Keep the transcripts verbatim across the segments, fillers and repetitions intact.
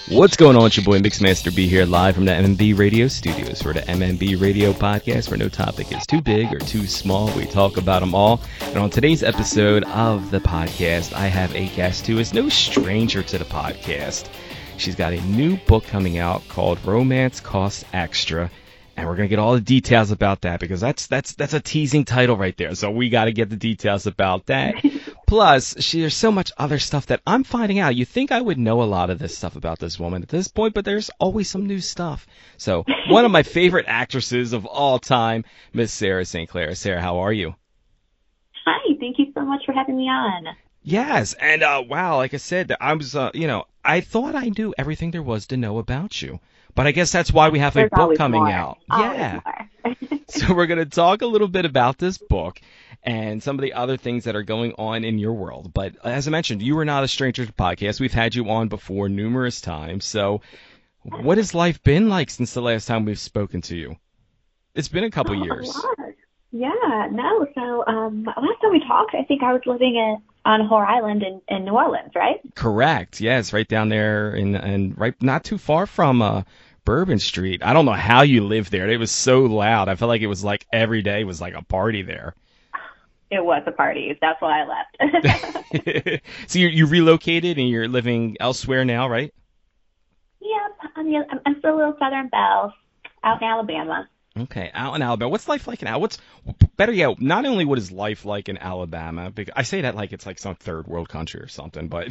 What's going on? It's your boy Mixmaster B here, live from the M M B Radio studios for the M M B Radio podcast, where no topic is too big or too small. We talk about them all. And on today's episode of the podcast, I have a guest who is no stranger to the podcast. She's got a new book coming out called Romance Costs Extra. And we're going to get all the details about that, because that's that's that's a teasing title right there. So we got to get the details about that. Plus, she, there's so much other stuff that I'm finding out. You think I would know a lot of this stuff about this woman at this point, but there's always some new stuff. So one of my favorite actresses of all time, Miss Sarah Saint Clair. Sarah, how are you? Hi, thank you so much for having me on. Yes, and uh, wow, like I said, I was, uh, you know, I thought I knew everything there was to know about you. But I guess that's why we have There's a book coming more. out. Always Yeah. more. So we're going to talk a little bit about this book and some of the other things that are going on in your world. But as I mentioned, you are not a stranger to podcasts. We've had you on before numerous times. So what has life been like since the last time we've spoken to you? It's been a couple Oh, years. a lot. Yeah, no. So um, last time we talked, I think I was living in, on Whore Island in, in New Orleans, right? Correct. Yes, right down there in, and right not too far from uh, Bourbon Street. I don't know how you lived there. It was so loud. I felt like it was like every day was like a party there. It was a party. That's why I left. So you you relocated and you're living elsewhere now, right? Yep. I'm, I'm I'm still a little Southern Belle out in Alabama. Okay, out in Alabama. What's life like in Al? What's better yet? Not only what is life like in Alabama, because I say that like it's like some third world country or something, but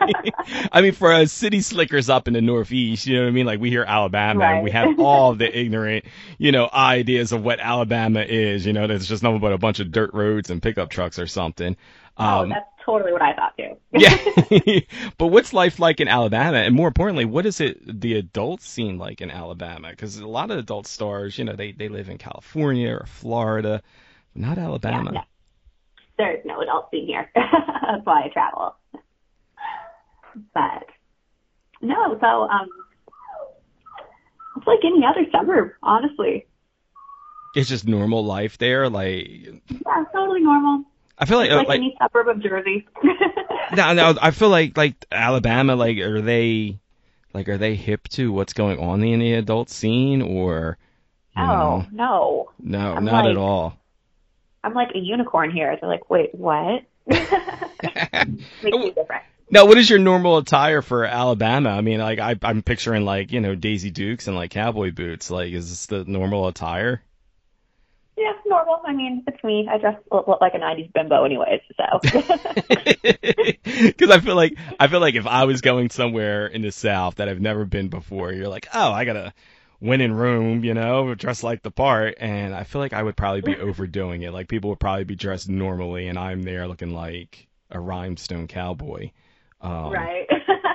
I mean for us city slickers up in the Northeast, you know what I mean? Like we hear Alabama Right. and we have all the ignorant, you know, ideas of what Alabama is. You know, there's just nothing but a bunch of dirt roads and pickup trucks or something. Oh, Um, that's totally what I thought too. yeah. But what's life like in Alabama? And more importantly, what is it the adult scene like in Alabama? Because a lot of adult stars, you know, they, they live in California or Florida, not Alabama. Yeah, no. There's no adult scene here. That's why I travel. But no, so um, it's like any other suburb, honestly. It's just normal life there. Like, Yeah, totally normal. I feel like, It's uh, like, like any suburb of Jersey. now, now I feel like, like Alabama, like, are they, like, are they hip to what's going on in the adult scene or, you Oh, know, no. no, I'm not like- at all. I'm like a unicorn here. They're like, wait, what? Makes me different. Now, what is your normal attire for Alabama? I mean, like, I, I'm picturing, like, you know, Daisy Dukes and, like, cowboy boots. Like, is this the normal attire? Yeah, normal. I mean, it's me. I dress look, look like a nineties bimbo anyways, so. Because I feel like, I feel like if I was going somewhere in the South that I've never been before, you're like, oh, I gotta win in room, you know, dress like the part. And I feel like I would probably be overdoing it. Like, people would probably be dressed normally, and I'm there looking like a rhinestone cowboy. Um, Right.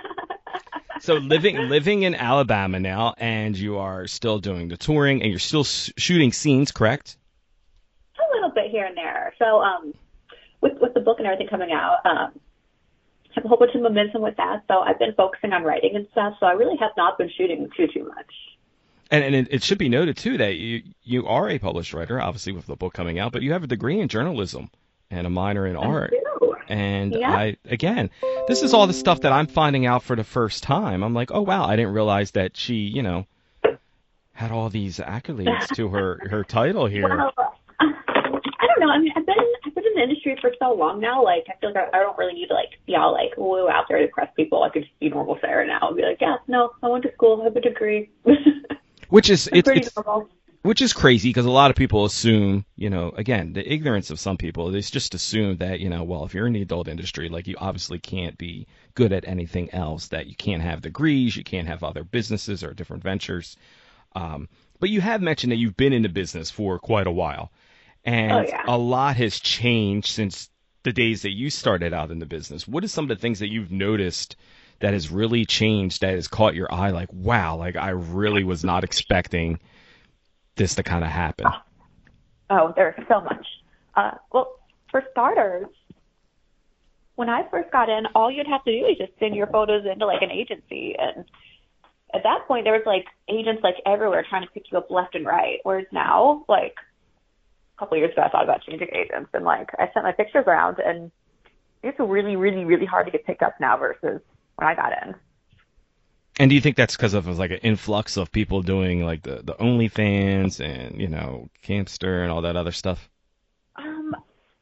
So living living in Alabama now, and you are still doing the touring, and you're still s- shooting scenes, correct? A little bit here and there. So, um, with with the book and everything coming out, um, I have a whole bunch of momentum with that. So I've been focusing on writing and stuff. So I really have not been shooting too too much. And and it, it should be noted too that you you are a published writer, obviously with the book coming out, but you have a degree in journalism and a minor in art. I do. And Yeah. I again, this is all the stuff that I'm finding out for the first time. I'm like, oh wow, I didn't realize that she, you know, had all these accolades to her her title here. Well, I don't know. I mean, I've been I've been in the industry for so long now. Like, I feel like I, I don't really need to like be all like woo out there to impress people. I could just be normal Sarah now and be like, yeah, no, I went to school, I have a degree. Which is It's it's, pretty it's normal. which is crazy because a lot of people assume, you know, again, the ignorance of some people, they just assume that, you know, well, if you're in the adult industry, like you obviously can't be good at anything else, that you can't have degrees, you can't have other businesses or different ventures. Um, but you have mentioned that you've been in the business for quite a while, and Oh, yeah. a lot has changed since the days that you started out in the business. What are some of the things that you've noticed that has really changed, that has caught your eye, like, wow, like I really was not expecting this to kind of happen? Oh, there's so much. Uh, well, for starters, when I first got in, all you'd have to do is just send your photos into like an agency, and at that point there was like agents like everywhere trying to pick you up left and right. Whereas now, like a couple of years ago, I thought about changing agents, and like I sent my pictures around, and it's really, really, really hard to get picked up now versus when I got in. And do you think that's because of like an influx of people doing like the, the OnlyFans and, you know, Campster and all that other stuff? Um,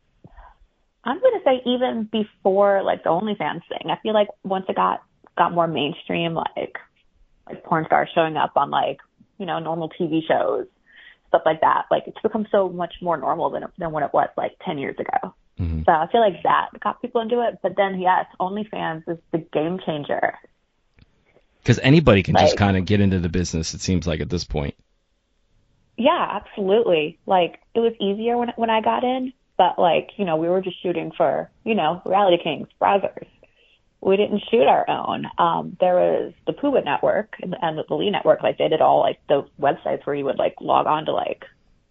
I'm going to say even before like the OnlyFans thing, I feel like once it got, got more mainstream, like, like porn stars showing up on like, you know, normal T V shows, stuff like that. Like it's become so much more normal than, than when it was like ten years ago. Mm-hmm. So I feel like that got people into it. But then, yes, OnlyFans is the game changer. Because anybody can like, just kind of get into the business, it seems like, at this point. Yeah, absolutely. Like, it was easier when when I got in, but, like, you know, we were just shooting for, you know, Reality Kings, Brazzers. We didn't shoot our own. Um, there was the Pooba Network and, and the Lee Network. Like, they did all, like, the websites where you would, like, log on to, like,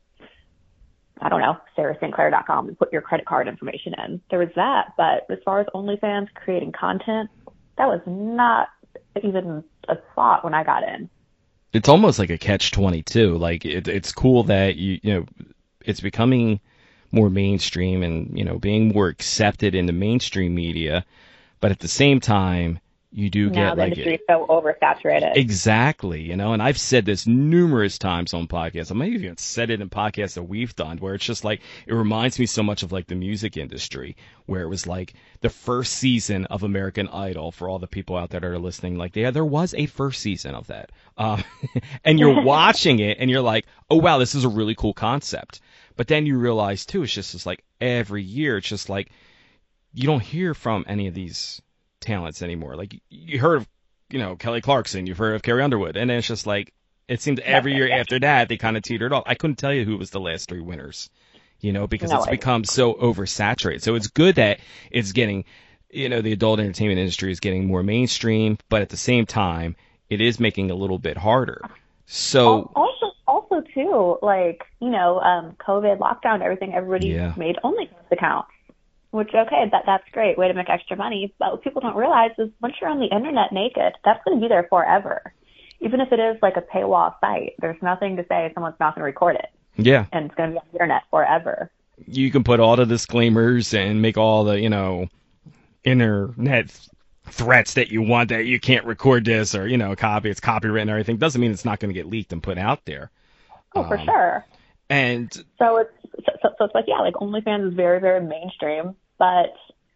I don't know, sarah st clair dot com and put your credit card information in. There was that. But as far as OnlyFans creating content, that was not even a thought when I got in. It's almost like a catch twenty-two. Like it, it's cool that you you know it's becoming more mainstream and you know being more accepted in the mainstream media, but at the same time you do now get the like industry is so oversaturated. Exactly, you know, and I've said this numerous times on podcasts. I might have even said it in podcasts that we've done, where it's just like it reminds me so much of like the music industry, where it was like the first season of American Idol for all the people out there that are listening. Like, yeah, there was a first season of that, um, and you're watching it, and you're like, oh wow, this is a really cool concept. But then you realize too, it's just it's like every year, it's just like you don't hear from any of these talents anymore. Like you heard of, you know, Kelly Clarkson, you've heard of Carrie Underwood, and then it's just like it seemed every year after that they kind of teetered off. I couldn't tell you who was the last three winners, you know, because no, it's become so oversaturated. So it's good that it's getting, you know, the adult entertainment industry is getting more mainstream, but at the same time, it is making it a little bit harder. So also, also too, like you know, um, COVID lockdown, everything, everybody yeah. made OnlyFans accounts. Which, okay, that that's great, way to make extra money. But what people don't realize is once you're on the internet naked, that's going to be there forever. Even if it is like a paywall site, there's nothing to say someone's not going to record it. Yeah. And it's going to be on the internet forever. You can put all the disclaimers and make all the, you know, internet threats that you want, that you can't record this or, you know, copy, it's copyright and everything. Doesn't mean it's not going to get leaked and put out there. Oh, um, for sure. And so it's so, so it's like, yeah, like OnlyFans is very, very mainstream, but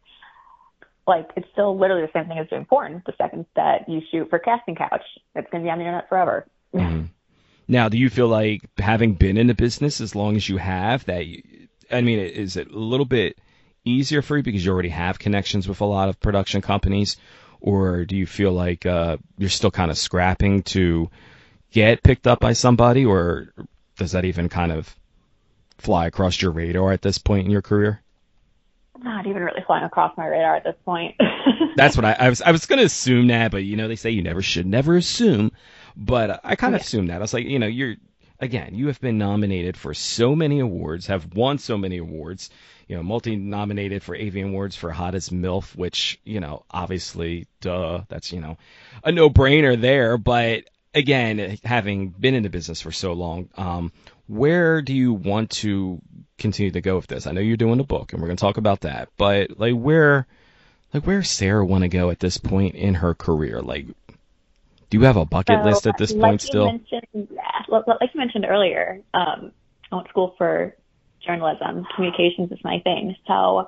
like it's still literally the same thing as doing porn. The second that you shoot for Casting Couch, it's going to be on the internet forever. Mm-hmm. Now, do you feel like having been in the business as long as you have that, you, I mean, is it a little bit easier for you because you already have connections with a lot of production companies, or do you feel like uh, you're still kind of scrapping to get picked up by somebody, or does that even kind of fly across your radar at this point in your career? Not even really flying across my radar at this point. That's what I, I was. I was going to assume that, but you know, they say you never should never assume. But I kind of yeah. assumed that. I was like, you know, you're again, you have been nominated for so many awards, have won so many awards. You know, multi-nominated for A V N Awards for Hottest MILF, which you know, obviously, duh, that's you know, a no-brainer there. But again, having been in the business for so long, um, where do you want to continue to go with this? I know you're doing a book, and we're going to talk about that. But like, where, like, where Sarah want to go at this point in her career? Like, do you have a bucket so, list at this like point you still? Mentioned, yeah, like you mentioned earlier, um, I went to school for journalism. Communications is my thing. So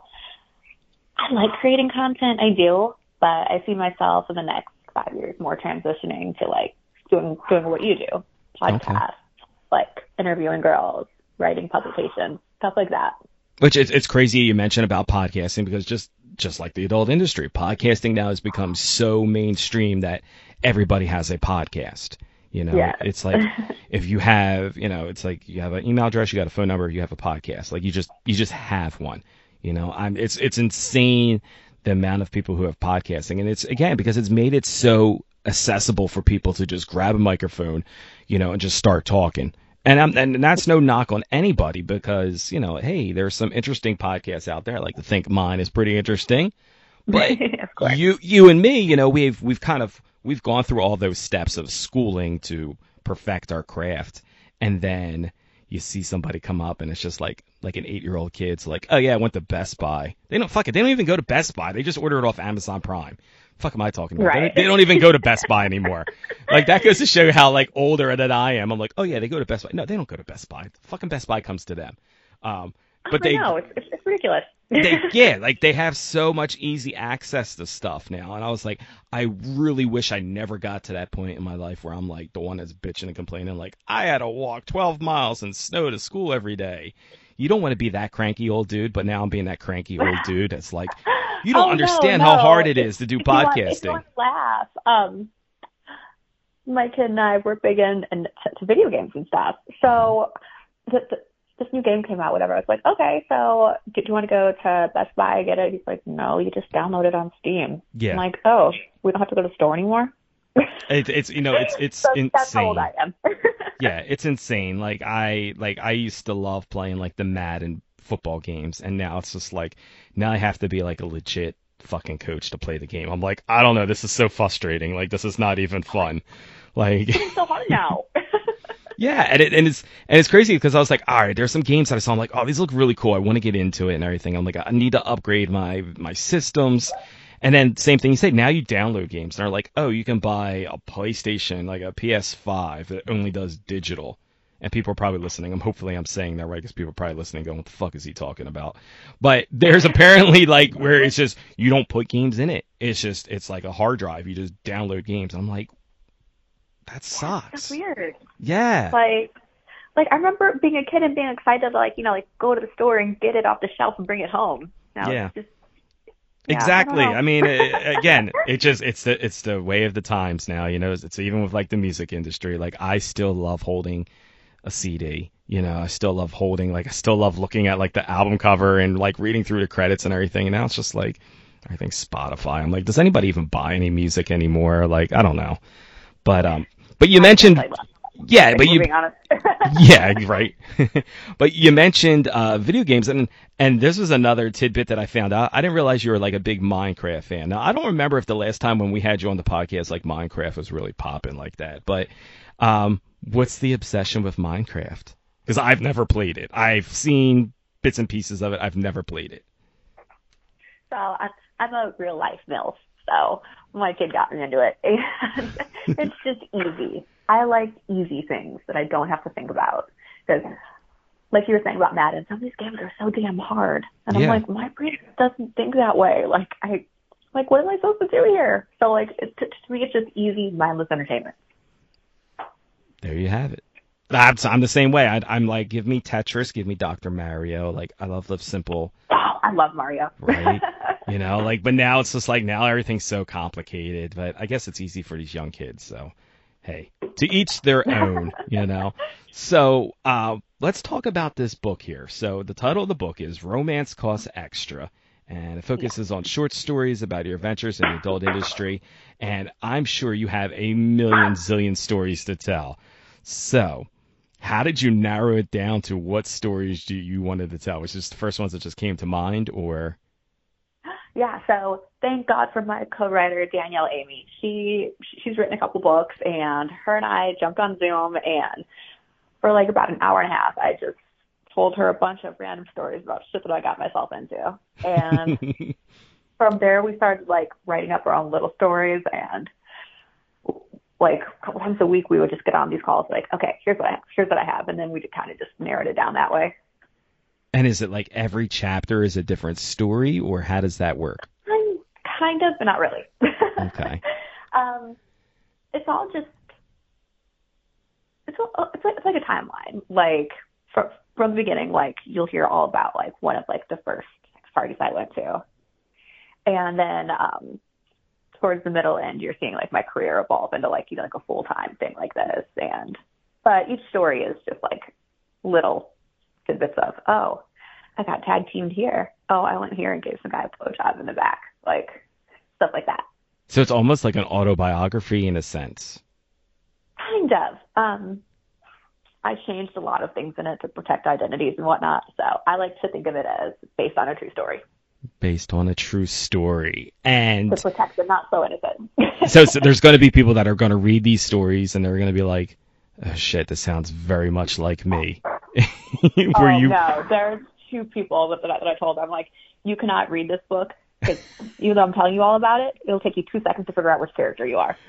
I like creating content. I do, but I see myself in the next five years more transitioning to like doing doing what you do, podcasts, okay. like interviewing girls, writing publications, stuff like that. Which it's it's crazy you mentioned about podcasting, because just just like the adult industry, podcasting now has become so mainstream that everybody has a podcast. You know, yes. It's like if you have, you know, it's like you have an email address, you got a phone number, you have a podcast. Like you just you just have one. You know, I'm it's it's insane the amount of people who have podcasting, and it's again because it's made it so accessible for people to just grab a microphone, you know, and just start talking. And I'm, and that's no knock on anybody, because, you know, hey, there's some interesting podcasts out there. I like to think mine is pretty interesting. But you you and me, you know, we've we've kind of we've gone through all those steps of schooling to perfect our craft. And then you see somebody come up and it's just like like an eight-year-old kid's like, oh yeah, I went to Best Buy. They don't fuck it. They don't even go to Best Buy. They just order it off Amazon Prime. Fuck am I talking about? Right. They, they don't even go to Best Buy anymore. Like that goes to show how like older than I am. I'm like, oh yeah, they go to Best Buy. No, they don't go to Best Buy. Fucking Best Buy comes to them. Um, but I they know it's, it's, it's ridiculous. they, yeah, like they have so much easy access to stuff now. And I was like, I really wish I never got to that point in my life where I'm like the one that's bitching and complaining. Like, I had to walk twelve miles in snow to school every day. You don't want to be that cranky old dude, but now I'm being that cranky old dude that's like, you don't oh, understand no, no. how hard it is to do if you want, podcasting. if you want to laugh, um, my kid and I were big in, in to video games and stuff. So the, the, this new game came out, whatever. I was like, okay, so do, do you want to go to Best Buy and get it? He's like, no, you just download it on Steam. Yeah. I'm like, oh, we don't have to go to the store anymore? It, it's you know it's it's so insane. That's how old I am. Yeah, it's insane. Like I like I used to love playing like the Madden football games, and now it's just like now I have to be like a legit fucking coach to play the game. I'm like, I don't know, this is so frustrating. Like this is not even fun. Like it's so hard now. yeah, and it and it's and it's crazy because I was like, all right, there's some games that I saw. I'm like, oh, these look really cool. I want to get into it and everything. I'm like, I need to upgrade my my systems. And then same thing you say, now you download games and they're like, oh, you can buy a PlayStation, like a P S five that only does digital. And people are probably listening. I'm hopefully I'm saying that right because people are probably listening going, what the fuck is he talking about? But there's apparently like where it's just, you don't put games in it. It's just, it's like a hard drive. You just download games. I'm like, that sucks. That's weird. Yeah. Like, like I remember being a kid and being excited to like, you know, like go to the store and get it off the shelf and bring it home. Now yeah. It's just, Yeah, exactly. I, I mean, it, again, it just it's the it's the way of the times now. You know, it's, it's even with like the music industry. Like I still love holding a C D. You know, I still love holding like I still love looking at like the album cover and like reading through the credits and everything. And now it's just like everything Spotify. I'm like, does anybody even buy any music anymore? Like I don't know. But um, but you mentioned. Yeah, but you, yeah, right. But you mentioned uh, video games, and and this was another tidbit that I found out. I didn't realize you were like a big Minecraft fan. Now, I don't remember if the last time when we had you on the podcast, like Minecraft was really popping like that. But um, what's the obsession with Minecraft? Because I've never played it. I've seen bits and pieces of it. I've never played it. So I, I'm a real life MILF. So my kid got me into it, and it's just easy. I like easy things that I don't have to think about. Because, like you were saying about Madden, some of these games are so damn hard. And yeah. I'm like, my brain doesn't think that way. Like, I, like, what am I supposed to do here? So, like, it, to, to me, it's just easy, mindless entertainment. There you have it. I'm, I'm the same way. I, I'm like, give me Tetris, give me Doctor Mario. Like, I love the simple. Oh, I love Mario. Right? You know, like, but now it's just like, now everything's so complicated. But I guess it's easy for these young kids, so. Hey, to each their own, you know. So uh, let's talk about this book here. So the title of the book is Romance Costs Extra, and it focuses on short stories about your adventures in the adult industry. And I'm sure you have a million zillion stories to tell. So how did you narrow it down to what stories do you wanted to tell? Was this the first ones that just came to mind, or? Yeah, so thank God for my co-writer, Danielle Amy. She She's written a couple books, and her and I jumped on Zoom, and for like about an hour and a half, I just told her a bunch of random stories about shit that I got myself into. And from there, we started like writing up our own little stories, and like a couple times a week, we would just get on these calls like, okay, here's what I, here's what I have, and then we kind of just narrowed it down that way. And is it like every chapter is a different story, or how does that work? Kind of, but not really. Okay. um, it's all just it's all, it's like it's like a timeline. Like from from the beginning, like you'll hear all about like one of like the first sex parties I went to, and then um, towards the middle end, you're seeing like my career evolve into like you know like a full time thing like this. And but each story is just like little tidbits of, oh, I got tag teamed here. Oh, I went here and gave some guy a blowjob in the back. Like, stuff like that. So it's almost like an autobiography in a sense. Kind of. Um, I changed a lot of things in it to protect identities and whatnot. So I like to think of it as based on a true story. Based on a true story. And to protect the not so innocent. so, so there's going to be people that are going to read these stories and they're going to be like, oh, shit, this sounds very much like me. Were oh, you? no. There's two people that, that, I, that I told. I'm like, you cannot read this book because even though I'm telling you all about it, it'll take you two seconds to figure out which character you are.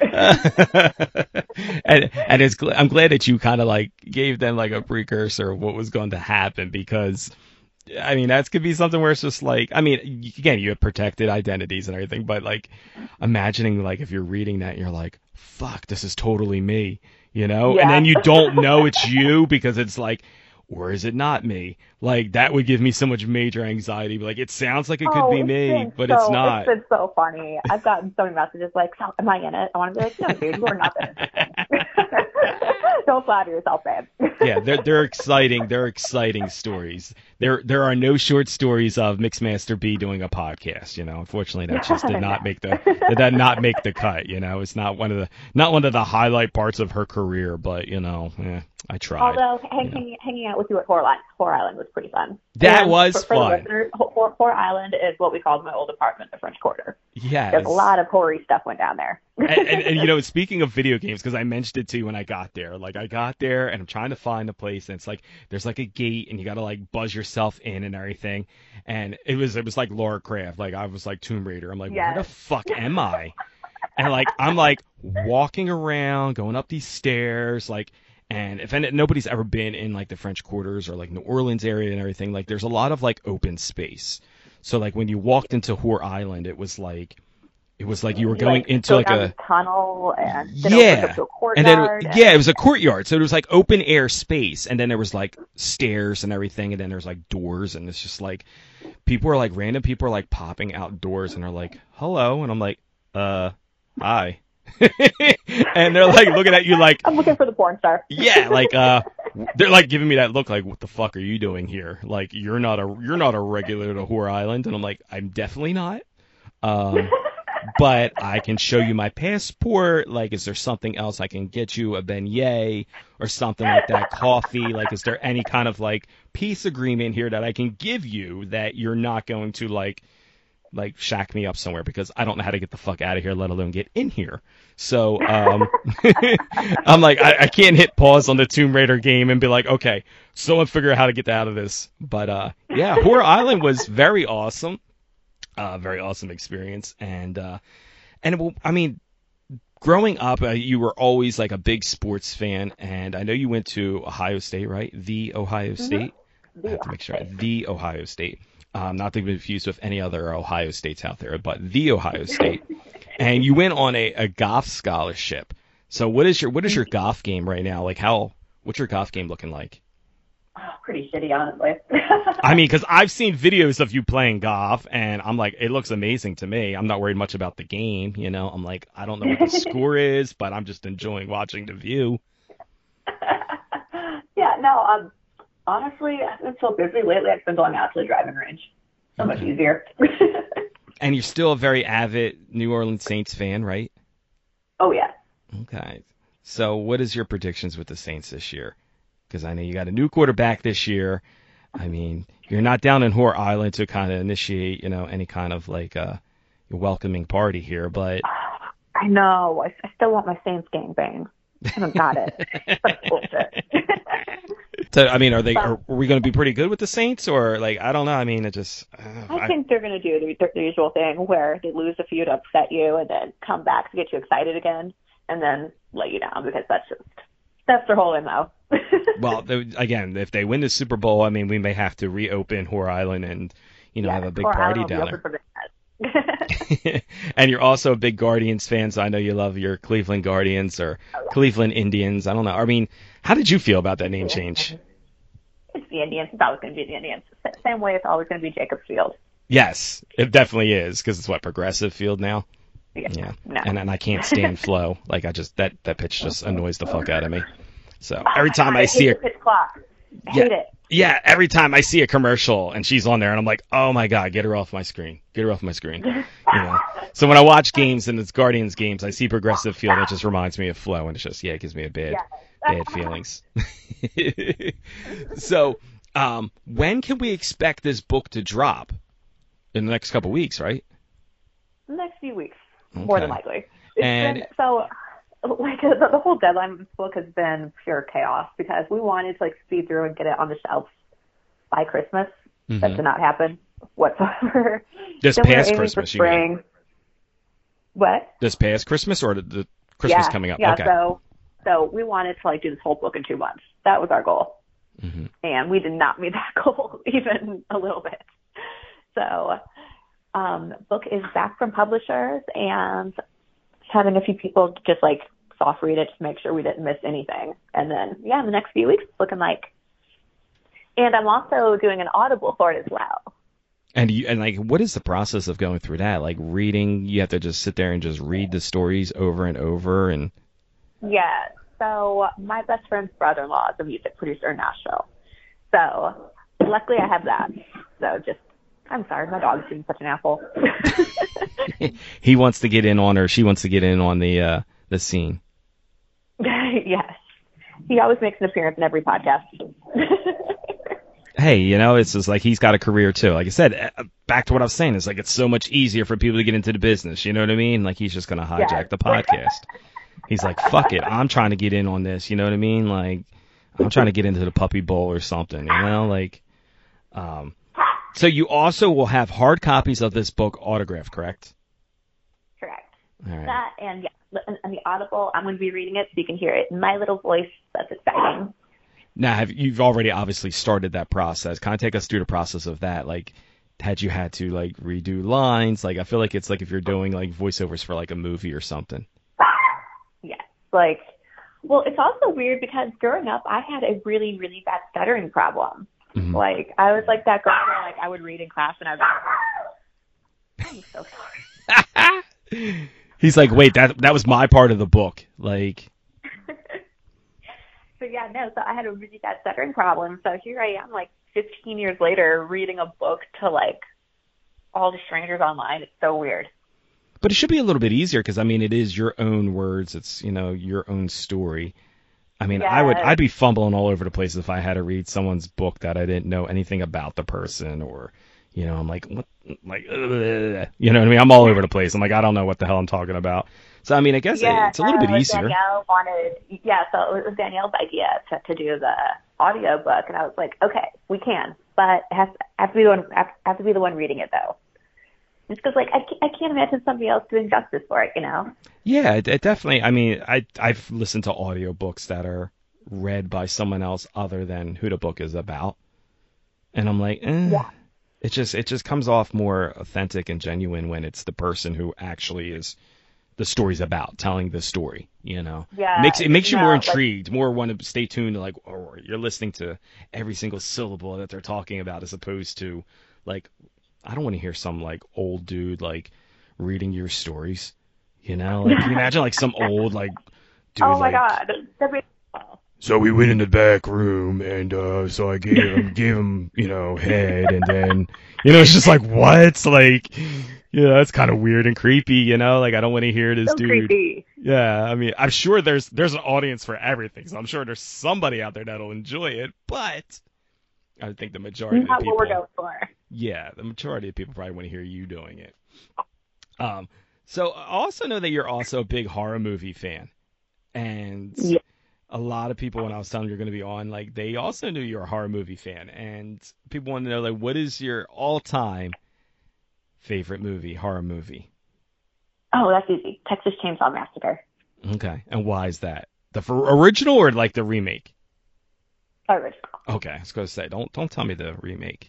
and and it's gl- I'm glad that you kind of like gave them like a precursor of what was going to happen, because I mean that could be something where it's just like, I mean, again, you have protected identities and everything, but like imagining like if you're reading that and you're like, fuck, this is totally me, you know, Yeah. and then you don't know it's you because it's like, or is it not me? Like, that would give me so much major anxiety. Like, it sounds like it could oh, be it's me, been but so, it's not. It's been so funny. I've gotten so many messages like, so, am I in it? I want to be like, no, dude, you are not in it. Don't flatter yourself, man. Yeah, they're they're exciting. They're exciting stories. There there are no short stories of Mixmaster B doing a podcast. You know, unfortunately, that just did not make the did that not make the cut. You know, it's not one of the not one of the highlight parts of her career. But you know, eh, I tried. Although hang, you know. hanging, hanging out with you at Horror Island, Horror Island was pretty fun. That and was for, for fun. The listeners, Horror, Horror Island is what we called my old apartment, the French Quarter. Yes. There's a lot of horror stuff went down there. and, and, and you know, speaking of video games, because I mentioned it to you when I got there. Like, I got there and I'm trying to find a place, and it's like there's like a gate, and you got to like buzz yourself in and everything. And it was it was like Lara Croft. Like, I was like Tomb Raider. I'm like, Yes. where the fuck am I? And like I'm like walking around, going up these stairs, like. And if any, nobody's ever been in like the French Quarters or like New Orleans area and everything, like there's a lot of like open space. So like when you walked into Whore Island, it was like it was like you were You, going like, into go like down a this tunnel and then yeah, it opens up to a and then courtyard. yeah, it was a courtyard. So it was like open air space, and then there was like stairs and everything, and then there's like doors, and it's just like people are like random people are like popping outdoors and are like hello, and I'm like uh hi. And they're like looking at you like I'm looking for the porn star. yeah, like uh they're like giving me that look like what the fuck are you doing here? Like you're not a you're not a regular to Whore Island. And I'm like, I'm definitely not. Um but I can show you my passport. Like, is there something else I can get you? A beignet or something like that, coffee? Like, is there any kind of like peace agreement here that I can give you that you're not going to like like shack me up somewhere, because I don't know how to get the fuck out of here, let alone get in here. So um, I'm like, I, I can't hit pause on the Tomb Raider game and be like, okay, someone figure out how to get out of this. But uh, yeah, Whore Island was very awesome, uh, very awesome experience. And uh, and it, I mean, growing up, uh, you were always like a big sports fan, and I know you went to Ohio State, right? The Ohio State. Mm-hmm. I have to make sure. The Ohio State. Um, not to be confused with any other Ohio States out there, but the Ohio State. And you went on a, a golf scholarship. So what is your what is your golf game right now? Like how what's your golf game looking like? Oh, pretty shitty, honestly. I mean, because I've seen videos of you playing golf, and I'm like, it looks amazing to me. I'm not worried much about the game, you know. I'm like, I don't know what the score is, but I'm just enjoying watching the view. Yeah, no, um, honestly, I've been so busy lately. I've been going out to the driving range. So much easier. And you're still a very avid New Orleans Saints fan, right? Oh, yeah. Okay. So what is your predictions with the Saints this year? Because I know you got a new quarterback this year. I mean, you're not down in Whore Island to kind of initiate, you know, any kind of like uh, welcoming party here, but I know. I, I still want my Saints gangbang. I haven't got it. That's bullshit. So, I mean, are they? Are, are we going to be pretty good with the Saints, or like I don't know? I mean, it just. Uh, I I think they're going to do the, the usual thing where they lose a few to upset you, and then come back to get you excited again, and then let you down, because that's just that's their whole M O. Well, they, again, if they win the Super Bowl, I mean, we may have to reopen Whore Island and you know yeah, have a big or party I don't know, down be there. And you're also a big Guardians fan, so I know you love your Cleveland Guardians or Oh, yeah. Cleveland Indians. I don't know. I mean, how did you feel about that name change? It's the Indians. It's always going to be the Indians. Same way it's always going to be Jacobs Field. Yes, it definitely is, because it's what, Progressive Field now? Yeah. Yeah. No. And and I can't stand Flo. Like I just that that pitch just annoys the fuck out of me. So Oh, every time God, I hate see the a pitch clock. I Yeah. hate it. yeah, every time I see a commercial and she's on there and I'm like, "Oh my god, get her off my screen. Get her off my screen." You know. So when I watch games and it's Guardians games, I see Progressive Field, it just reminds me of Flo, and it's just yeah, it gives me a bad Yeah. bad feelings. So, um when can we expect this book to drop? In the next couple weeks, right? Next few weeks, more than Okay. likely. It's And- been, so like the, the whole deadline of this book has been pure chaos because we wanted to like speed through and get it on the shelves by Christmas. Mm-hmm. That did not happen whatsoever. This Then we were past aiming for Christmas, you mean? spring. What? This past Christmas or the, the Christmas yeah, coming up? Yeah, okay. so so we wanted to like do this whole book in two months. That was our goal. Mm-hmm. And we did not meet that goal even a little bit. So um book is back from publishers and having a few people just like soft read it to make sure we didn't miss anything. And then yeah, in the next few weeks it's looking like. And I'm also doing an Audible for it as well. And you and like, what is the process of going through that? Like reading, you have to just sit there and just read the stories over and over, and. Yeah. So my best friend's brother-in-law is a music producer in Nashville. So luckily I have that. So just, I'm sorry, my dog's being such an asshole. He wants to get in on, or she wants to get in on the uh, the scene. Yes. He always makes an appearance in every podcast. Hey, you know, it's just like he's got a career too. Like I said, back to what I was saying, it's like it's so much easier for people to get into the business. You know what I mean? Like he's just going to hijack Yes. the podcast. He's like, fuck it, I'm trying to get in on this. You know what I mean? Like I'm trying to get into the Puppy Bowl or something. You know, like. Um, so you also will have hard copies of this book autographed, correct? Correct. All right. That and yeah, and, and the Audible, I'm going to be reading it so you can hear it in my little voice. That's exciting. Now, have you've already obviously started that process? Kind of take us through the process of that. Like, had you had to like redo lines? Like, I feel like it's like if you're doing like voiceovers for like a movie or something. Yes. Like, well, it's also weird because growing up, I had a really, really bad stuttering problem. Mm-hmm. Like, I was like that girl where like I would read in class and I was like, I'm so sorry. He's like, wait, that that was my part of the book. Like. So yeah, no, so I had a really bad stuttering problem. So here I am, like fifteen years later, reading a book to like all the strangers online. It's so weird. But it should be a little bit easier because I mean, it is your own words. It's, you know, your own story. I mean, Yes. I would, I'd be fumbling all over the place if I had to read someone's book that I didn't know anything about the person, or, you know, I'm like, what, like, ugh, you know what I mean? I'm all over the place. I'm like, I don't know what the hell I'm talking about. So I mean, I guess Yeah, it, it's a little no, bit easier. Danielle wanted, yeah, so it was Danielle's idea to, to do the audio book, and I was like, okay, we can, but it has, have to be the one, have, have to be the one reading it though. Just because, like, I can't, I can't imagine somebody else doing justice for it, you know? Yeah, it, it definitely. I mean, I I've listened to audiobooks that are read by someone else other than who the book is about, and I'm like, eh. Yeah. It just it just comes off more authentic and genuine when it's the person who actually is the story's about, telling the story. You know, Yeah, it makes it makes you no, more like- intrigued, more want to stay tuned. To like, or you're listening to every single syllable that they're talking about, as opposed to like, I don't want to hear some like old dude like reading your stories. You know, like can you imagine like some old like dude Oh my like. god. That'd be- So we went in the back room, and uh, so I gave him, gave him, you know, head, and then, you know, it's just like, what? Like, you know, that's kind of weird and creepy, you know? Like, I don't want to hear this So dude. creepy. Yeah, I mean, I'm sure there's there's an audience for everything, so I'm sure there's somebody out there that'll enjoy it, but I think the majority of the Not people. what we're going for. Yeah, the majority of people probably want to hear you doing it. Um, so I also know that you're also a big horror movie fan, and. Yeah. A lot of people, when I was telling them you're going to be on, like, they also knew you're a horror movie fan, and people want to know, like, what is your all-time favorite movie, horror movie? Oh, that's easy. Texas Chainsaw Massacre. Okay, and why is that? The for original or like the remake? Original. Okay, I was going to say, don't don't tell me the remake.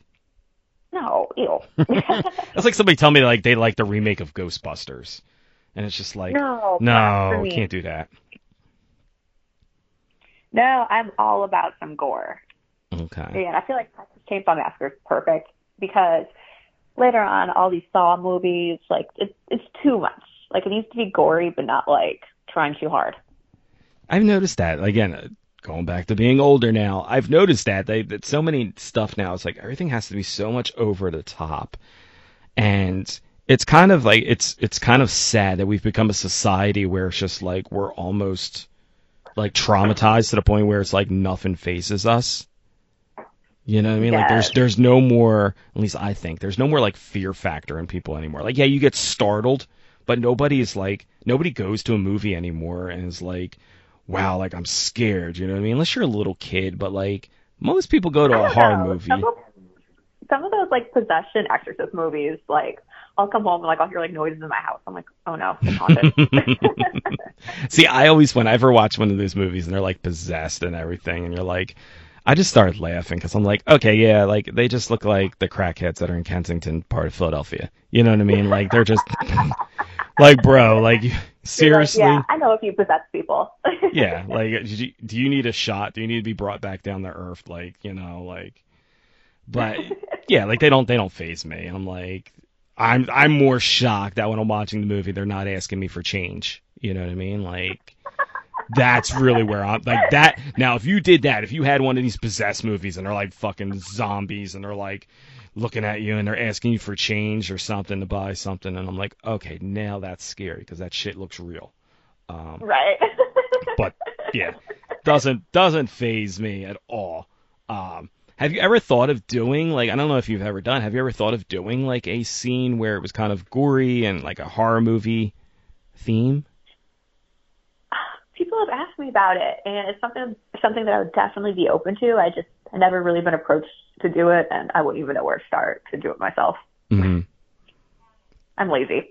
No, ew. That's like somebody telling me like they like the remake of Ghostbusters, and it's just like, No, no, blasphemy. can't do that. No, I'm all about some gore. Okay. And I feel like Texas Chainsaw Massacre is perfect because later on, all these Saw movies, like, it's it's too much. Like, it needs to be gory, but not, like, trying too hard. I've noticed that, again, uh, going back to being older now, I've noticed that, they, that so many stuff now, it's like everything has to be so much over the top. And it's kind of like, it's it's kind of sad that we've become a society where it's just like we're almost like traumatized to the point where it's like nothing phases us. You know what I mean? Like there's Yes. there's no more, at least I think, there's no more like fear factor in people anymore. Like, yeah, you get startled, but nobody is like, nobody goes to a movie anymore and is like, wow, like I'm scared, you know what I mean? Unless you're a little kid, but like most people go to I a don't horror know. movie. Some of, some of those like possession exorcist movies, like I'll come home and like I'll hear like noises in my house. I'm like, oh no, it's haunted. See, I always, whenever I watch one of those movies and they're like possessed and everything, and you're like, I just started laughing because I'm like, okay, yeah, like they just look like the crackheads that are in Kensington, part of Philadelphia. You know what I mean? Like they're just, like, bro, like seriously. Like, yeah, I know a few possessed people. Yeah, like, do you, do you need a shot? Do you need to be brought back down to earth? Like, you know, like, but yeah, like they don't, they don't faze me. I'm like, I'm, I'm more shocked that when I'm watching the movie, they're not asking me for change. You know what I mean? Like. That's really where I'm like that. Now, if you did that, if you had one of these possessed movies and they're like fucking zombies and they're like looking at you and they're asking you for change or something to buy something, and I'm like, okay, now that's scary because that shit looks real. Um, right. But yeah, doesn't doesn't faze me at all. Um, have you ever thought of doing like I don't know if you've ever done. Have you ever thought of doing like a scene where it was kind of gory and like a horror movie theme? People have asked me about it, and it's something something that I would definitely be open to. I just I never really been approached to do it, and I wouldn't even know where to start to do it myself. Mm-hmm. I'm lazy.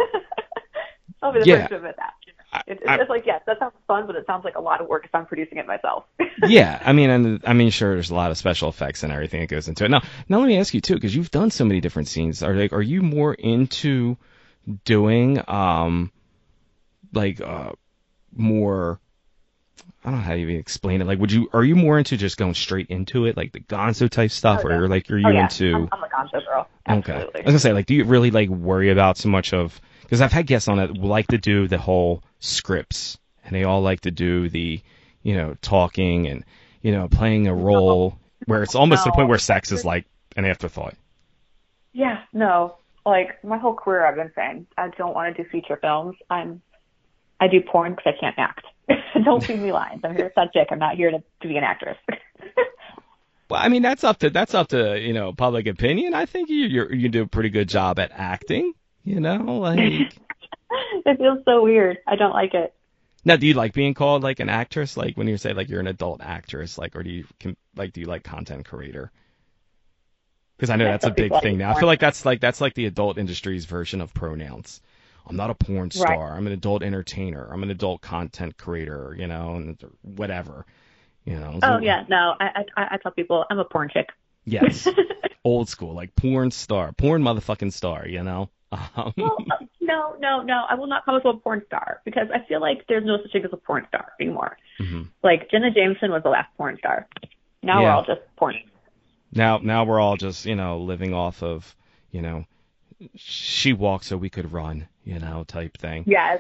I'll be the Yeah. first to admit that. It's, it's I, just like, yes, that sounds fun, but it sounds like a lot of work if I'm producing it myself. Yeah, I mean, and I mean, sure, there's a lot of special effects and everything that goes into it. Now, now let me ask you too, because you've done so many different scenes. Are like, are you more into doing, um, like, uh, more? I don't know how to even explain it. Like, would you? Are you more into just going straight into it, like the Gonzo type stuff, Oh, yeah. or like, are you oh, yeah. into? I'm, I'm a Gonzo girl. Okay. Absolutely. I was gonna say, like, do you really like worry about so much of? Because I've had guests on that like to do the whole scripts, and they all like to do the, you know, talking and you know playing a role where it's almost No. to the point where sex is like an afterthought. Yeah, no. Like, my whole career I've been saying, I don't want to do feature films. I'm, I do porn because I can't act. Don't feed me lines. I'm here to suck dick. I'm not here to, to be an actress. Well, I mean, that's up to that's up to you know public opinion. I think you you're, you do a pretty good job at acting. You know, like. It feels so weird. I don't like it. Now, do you like being called like an actress? Like when you say like you're an adult actress, like, or do you can, like do you like content creator? Because I know I that's a tell big people I thing do now. I porn. feel like that's like that's like the adult industry's version of pronouns. I'm not a porn star. I'm an adult entertainer. I'm an adult content creator. You know, and whatever. You know. Oh, so- yeah. No, I, I, I tell people I'm a porn chick. Yes. Old school, like porn star, porn motherfucking star. You know. Um, Well, uh, no, no, no. I will not call myself a porn star because I feel like there's no such thing as a porn star anymore. mhm. Like, Jenna Jameson was the last porn star. Now we're Yeah. all just porn. Now, now we're all just, you know, living off of, you know, she walked so we could run, you know, type thing. Yes.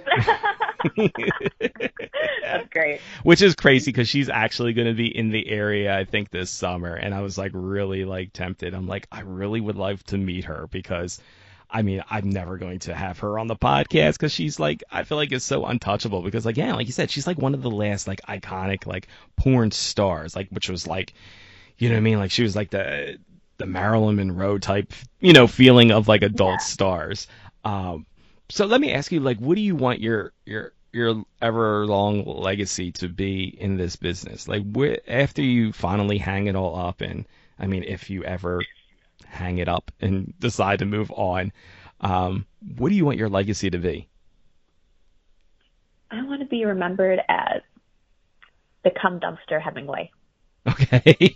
That's great. Which is crazy because she's actually going to be in the area, I think, this summer. And I was like really like tempted. I'm like, I really would love to meet her because, I mean, I'm never going to have her on the podcast because she's like, I feel like it's so untouchable because, like, yeah, like you said, she's like one of the last like iconic like porn stars, like which was like, you know what I mean? Like she was like the the Marilyn Monroe type, you know, feeling of like adult Yeah. stars. Um, so let me ask you, like, what do you want your your your ever long legacy to be in this business? Like, wh- after you finally hang it all up, and I mean, if you ever hang it up and decide to move on, um, what do you want your legacy to be? I want to be remembered as the cum dumpster Hemingway. Okay.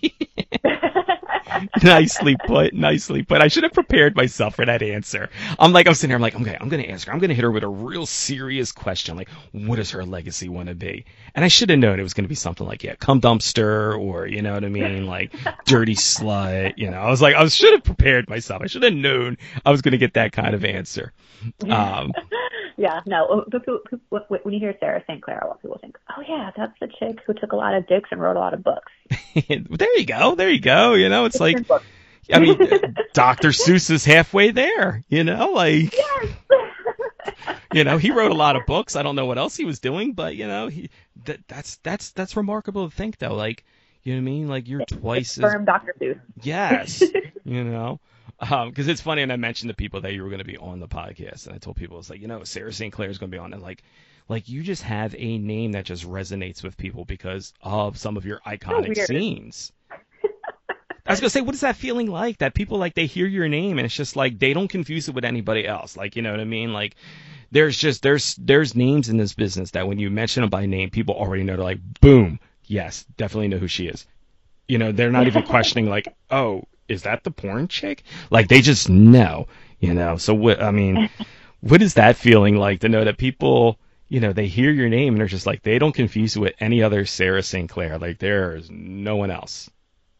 Nicely put, nicely put. I should have prepared myself for that answer. I'm like, I'm sitting here, I'm like, okay, I'm going to ask her. I'm going to hit her with a real serious question. Like, what does her legacy want to be? And I should have known it was going to be something like, yeah, cum dumpster, or, you know what I mean? Like, dirty slut, you know. I was like, I should have prepared myself. I should have known I was going to get that kind of answer. Um, Yeah, no. People, people, when you hear Sarah Saint Clair, a lot of people think, oh, yeah, that's the chick who took a lot of dicks and wrote a lot of books. there you go. There you go. You know, it's like, Books. I mean, Doctor Seuss is halfway there, you know, like, Yes. you know, he wrote a lot of books. I don't know what else he was doing, but you know, he that that's that's that's remarkable to think though. Like, you know what I mean? Like you're twice as Firm Doctor Seuss. yes, you know. Um, because it's funny, and I mentioned to people that you were going to be on the podcast, and I told people, it's like, you know, Sarah Saint Clair is going to be on, and like, like you just have a name that just resonates with people because of some of your iconic So scenes. I was gonna say, what is that feeling like? That people like they hear your name and it's just like they don't confuse it with anybody else. Like, you know what I mean? Like, there's just there's there's names in this business that when you mention them by name, people already know. They're like, boom, yes, definitely know who she is. You know, they're not even questioning like, oh, is that the porn chick? Like, they just know. You know, so what? I mean, what is that feeling like to know that people, you know, they hear your name and they're just like they don't confuse it with any other Sarah Saint Clair. Like, there's no one else.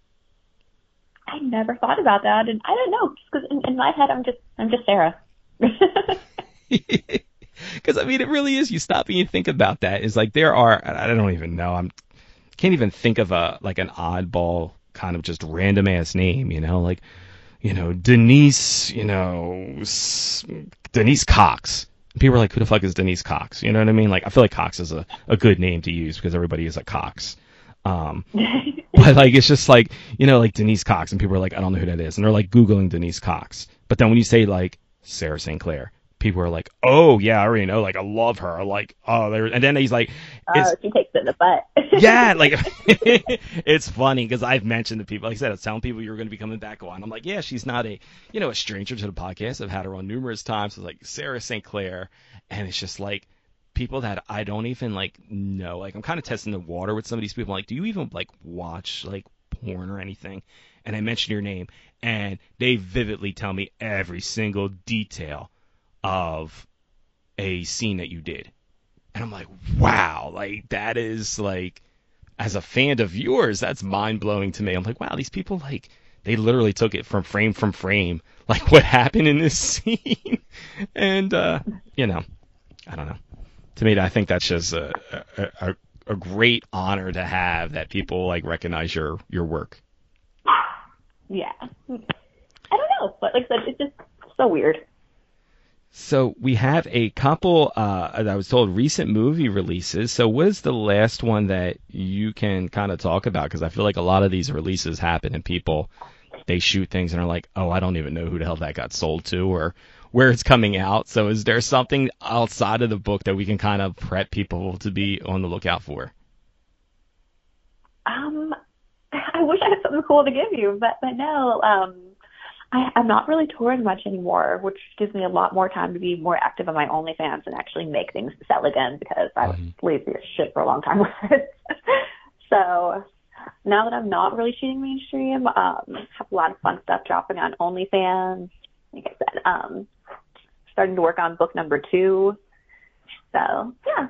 I never thought about that, and I don't know, just because in, in my head I'm just I'm just Sarah. Because I mean, it really is. You stop and you think about that. It's like there are. I don't even know. I'm can't even think of a like an oddball kind of just random ass name. You know, like you know Denise. You know S- Denise Cox. People are like, who the fuck is Denise Cox? You know what I mean? Like, I feel like Cox is a, a good name to use because everybody is a Cox. Um, but like, it's just like, you know, like Denise Cox, and people are like, I don't know who that is. And they're like Googling Denise Cox. But then when you say like Sarah Saint Clair, people are like, oh yeah, I already know. Like, I love her. Like, oh, there. And then he's like, oh, she takes it in the butt. yeah, like, it's funny because I've mentioned to people, like I said, I was telling people you were going to be coming back on. I'm like, yeah, she's not a, you know, a stranger to the podcast. I've had her on numerous times. It's like Sarah Saint Clair. And it's just like, people that I don't even like know. Like, I'm kind of testing the water with some of these people. I'm like, do you even like watch like porn or anything? And I mention your name, and they vividly tell me every single detail of a scene that you did. And I'm like, wow, like that is like, as a fan of yours, that's mind blowing to me. I'm like, wow, these people like they literally took it from frame from frame, like what happened in this scene. And uh, you know, I don't know. To me, I think that's just a, a a great honor to have, that people like recognize your your work. Yeah, I don't know, but like I said, it's just so weird. So we have a couple, uh, I was told, recent movie releases. So what is the last one that you can kind of talk about? Because I feel like a lot of these releases happen and people, they shoot things and are like, oh, I don't even know who the hell that got sold to or where it's coming out. So is there something outside of the book that we can kind of prep people to be on the lookout for? Um, I wish I had something cool to give you, but, but no, um, I, I'm not really touring much anymore, which gives me a lot more time to be more active on my OnlyFans and actually make things sell again, because I was mm-hmm. lazy as shit for a long time with it. So now that I'm not really shooting mainstream, um, I have a lot of fun stuff dropping on OnlyFans. Like I said, um, starting to work on book number two. So, yeah.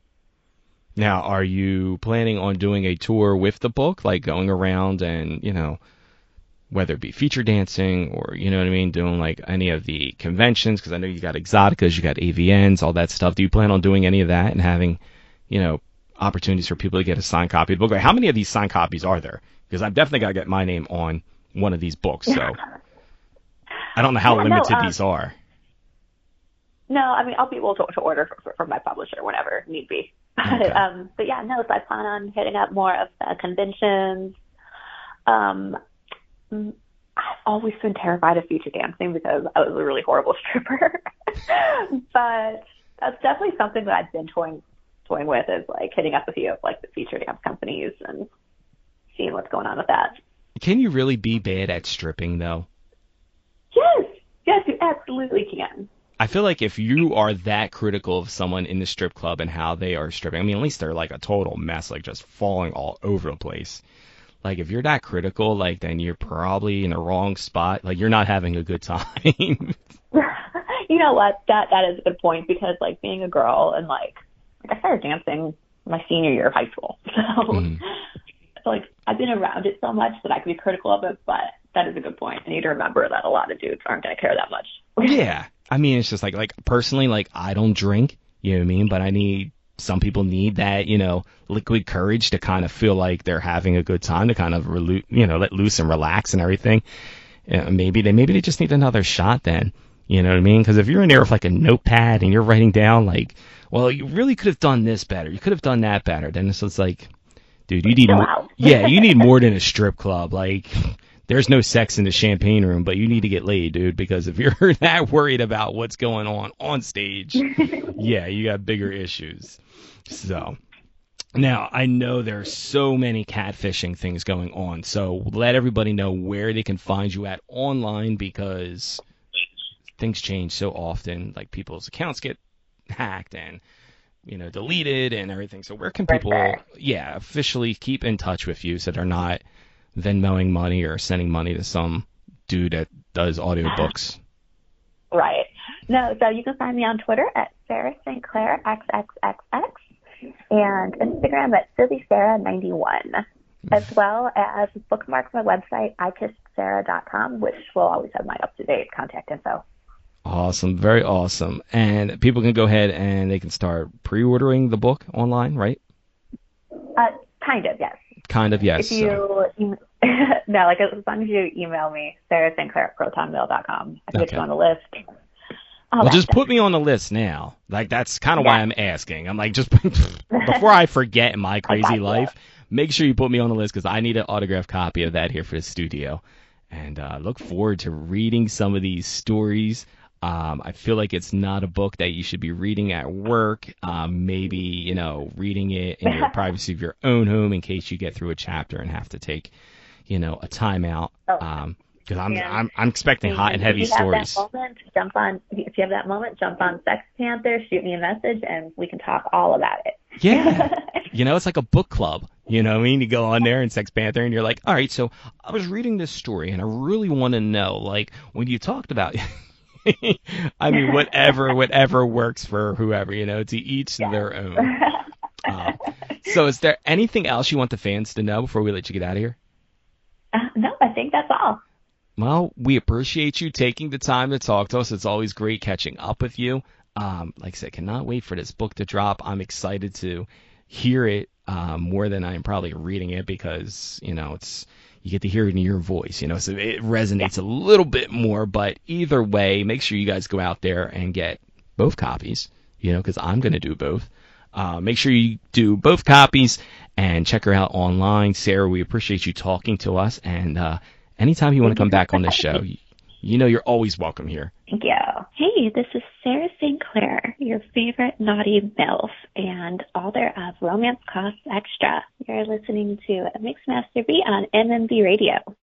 Now, are you planning on doing a tour with the book, like going around and, you know, whether it be feature dancing or, you know what I mean, doing like any of the conventions? Because I know you got Exoticas, you got A V Ns, all that stuff. Do you plan on doing any of that and having, you know, opportunities for people to get a signed copy of the book? Like, how many of these signed copies are there? Because I've definitely got to get my name on one of these books, so I don't know how yeah, limited no, um, these are. No, I mean, I'll be able to, to order for, for my publisher whenever need be. Okay. um, but yeah, no, so I plan on hitting up more of the conventions. Um, I've always been terrified of feature dancing because I was a really horrible stripper. But that's definitely something that I've been toying, toying with, is like hitting up a few of like the feature dance companies and seeing what's going on with that. Can you really be bad at stripping though? Yes, yes, you absolutely can. I feel like if you are that critical of someone in the strip club and how they are stripping, I mean, at least they're like a total mess, like just falling all over the place. Like, if you're that critical, like, then you're probably in the wrong spot. Like, you're not having a good time. You know what? That that is a good point, because, like, being a girl and, like, like I started dancing my senior year of high school. So, mm. so, like, I've been around it so much that I can be critical of it, but that is a good point. I need to remember that a lot of dudes aren't going to care that much. Yeah. I mean, it's just like, like, personally, like, I don't drink, you know what I mean? But I need, some people need that, you know, liquid courage to kind of feel like they're having a good time, to kind of, relu- you know, let loose and relax and everything. Uh, maybe they, maybe they just need another shot then, you know what I mean? Because if you're in there with like a notepad and you're writing down like, well, you really could have done this better, you could have done that better, then it's just like, dude, you need more, yeah, you need more than a strip club. Like, there's no sex in the champagne room, but you need to get laid, dude, because if you're that worried about what's going on on stage, yeah, you got bigger issues. So now I know there are so many catfishing things going on, so let everybody know where they can find you at online, because things change so often. Like, people's accounts get hacked and, you know, deleted and everything. So where can people, yeah, officially keep in touch with you so they're not Venmoing money or sending money to some dude that does audiobooks? Right. No, so you can find me on Twitter at Sarah Saint Clair X X X X and Instagram at Silly Sarah ninety-one, as well as bookmark my website, I kissed sarah dot com, which will always have my up-to-date contact info. Awesome. Very awesome. And people can go ahead and they can start pre-ordering the book online, right? Uh, kind of, yes. Kind of, yes. If you, so. No, like as long as you email me, Sarah Saint Clair at proton mail dot com. I can okay. get you on the list. All well, just stuff. Put me on the list now. Like, that's kind of yeah. why I'm asking. I'm like, just before I forget in my crazy life, make sure you put me on the list, because I need an autographed copy of that here for the studio. And uh, look forward to reading some of these stories. Um, I feel like it's not a book that you should be reading at work. Um, maybe, you know, reading it in your privacy of your own home in case you get through a chapter and have to take, you know, a timeout. Um, because I'm, yeah. I'm I'm expecting hot and heavy if you stories. Have that moment, jump on. If you have that moment, jump on Sex Panther, shoot me a message, and we can talk all about it. Yeah, you know, it's like a book club. You know what I mean? You go on there in Sex Panther, and you're like, all right, so I was reading this story, and I really want to know, like, when you talked about. I mean, whatever, whatever works for whoever, you know, to each yeah. their own. Uh, so is there anything else you want the fans to know before we let you get out of here? Uh, no, I think that's all. Well, we appreciate you taking the time to talk to us. It's always great catching up with you. Um, like I said, cannot wait for this book to drop. I'm excited to hear it um, more than I'm probably reading it, because, you know, it's you get to hear it in your voice, you know, so it resonates a little bit more. But either way, make sure you guys go out there and get both copies, you know, because I'm going to do both. Uh, make sure you do both copies and check her out online. Sarah, we appreciate you talking to us. And uh, anytime you want to come back on the show, you, you know you're always welcome here. Thank you. Hey, this is Sarah Saint Clair, your favorite naughty MILF and author of Romance Costs Extra. You're listening to Mixmaster B on M M B Radio.